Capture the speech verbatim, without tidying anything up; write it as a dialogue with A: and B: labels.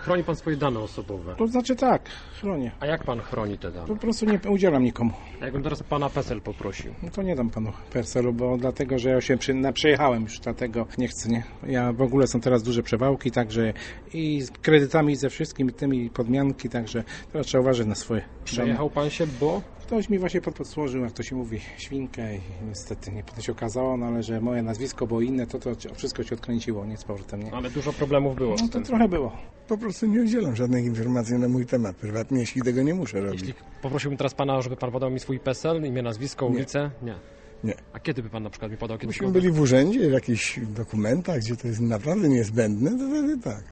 A: chroni pan swoje dane osobowe?
B: To znaczy tak, chronię.
A: A jak pan chroni te dane?
B: Po prostu nie udzielam nikomu.
A: A jakbym teraz pana PESEL poprosił?
B: No to nie dam panu PESEL-u, bo dlatego, że ja się przy, na, przejechałem już, dlatego nie chcę, nie. Ja w ogóle są teraz duże przewałki, także i z kredytami, i ze wszystkimi tymi podmianki, także teraz trzeba uważać na swoje.
A: Przejechał pan się, bo?
B: Ktoś mi właśnie podłożył, jak to się mówi, świnkę i niestety nie potem się okazało, no ale że moje nazwisko było inne, to to wszystko się odkręciło, nie z powrotem, nie.
A: Ale dużo problemów było.
B: No to trochę było.
C: Po prostu nie udzielam żadnych informacji na mój temat prywatnie, jeśli tego nie muszę robić.
A: Jeśli poprosiłbym teraz pana, żeby pan podał mi swój PESEL, imię, nazwisko, ulicę? Nie.
C: Nie.
A: A kiedy by pan na przykład mi podał?
C: Myśmy byli w urzędzie, w jakichś dokumentach, gdzie to jest naprawdę niezbędne, to wtedy tak.